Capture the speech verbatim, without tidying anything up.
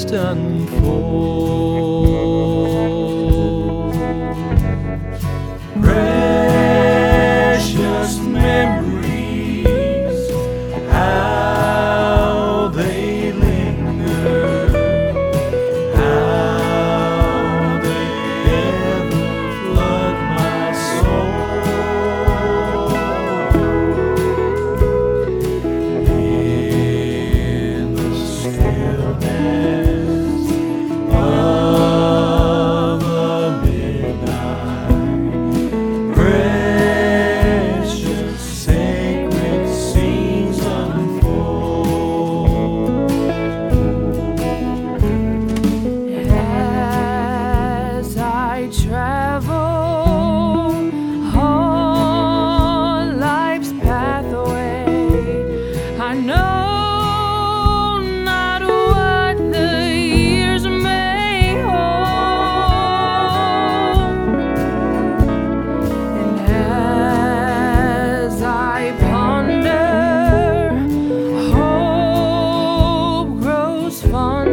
just unfold. Precious memories, how they linger, how they ever flood my soul. In the stillness of the midnight, precious sacred scenes unfold. As I travel on life's pathway, I know not what the years may hold. And as I ponder, hope grows fonder.